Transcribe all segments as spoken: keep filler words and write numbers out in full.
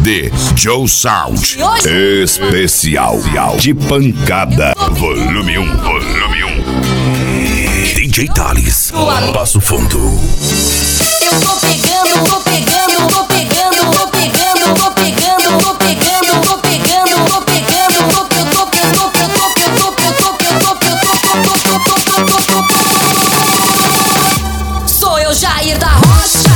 D Joe Sound especial de pancada. Volume um, volume um. D J Thales, Passo Fundo. Eu tô pegando, eu tô pegando, eu tô pegando, eu tô pegando, eu tô pegando, eu tô pegando, eu tô pegando, eu tô pegando, eu tô pegando, eu tô pegando, eu tô pegando, eu tô pegando, eu tô pegando. Sou eu, Jair da Rocha.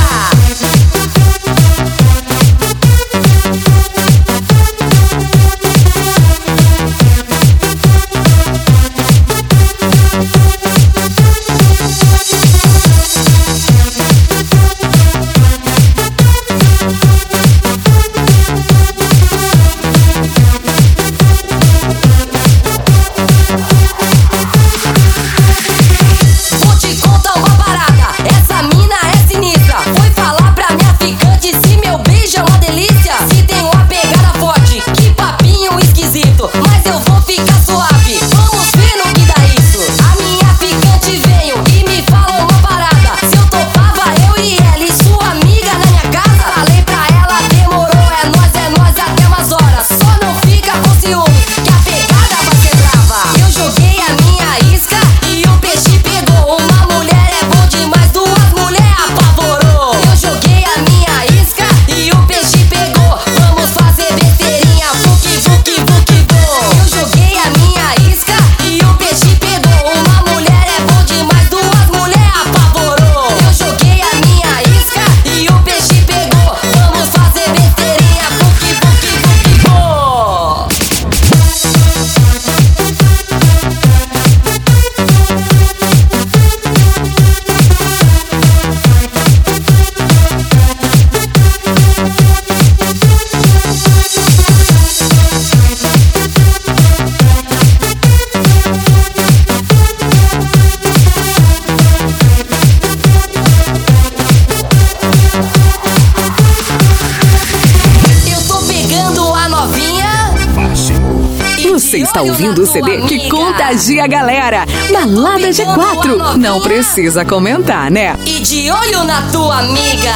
Você está ouvindo o C D que contagia a galera. Balada G quatro. Não precisa comentar, né? E de olho na tua amiga.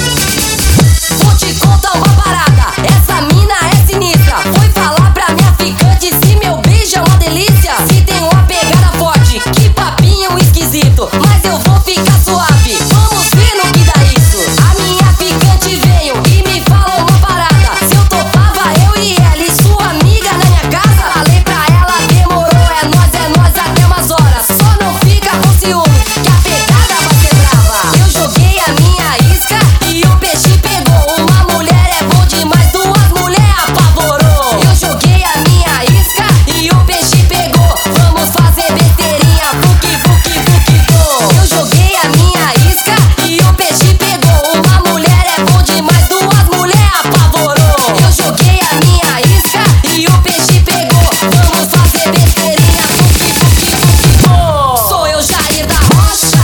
Vou te contar uma parada. Essa mina é sinistra. Foi falar pra minha ficante se meu beijo é uma delícia. Se tem uma pegada forte, que papinho esquisito. Mas eu vou ficar suave. Vamos ver no que dá isso. A minha ficante veio e me falou uma parada. Se eu topava eu e ela e sua amiga na minha casa. Falei pra ela, demorou, é nós, é nós até umas horas. Só não fica com ciúme, que a pegada vai ser brava. Eu joguei a minha isca e o peixe pegou. Uma mulher é bom demais, duas mulheres apavorou. Eu joguei a minha isca e o peixe pegou. Vamos fazer besteirinha, fuki, fuki, fuki, pô. Eu joguei a minha isca e o peixe pegou. Uma mulher é bom demais, duas mulheres apavorou. Eu joguei a minha isca e o peixe pegou. Vamos fazer besteirinha, fuki, fuki, fuki, pô. Sou eu, Jair da Rocha.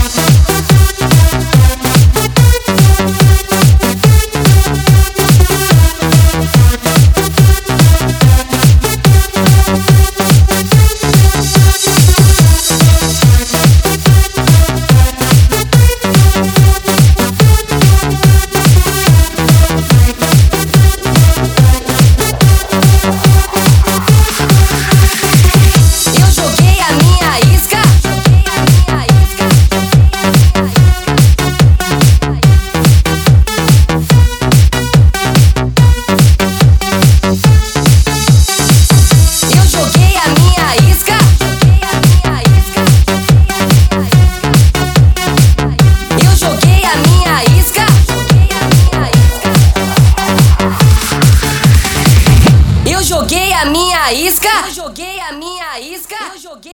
Eu joguei a minha isca. Eu joguei a minha isca. Eu joguei a minha isca. Eu joguei a minha isca. Eu joguei a minha isca. Eu joguei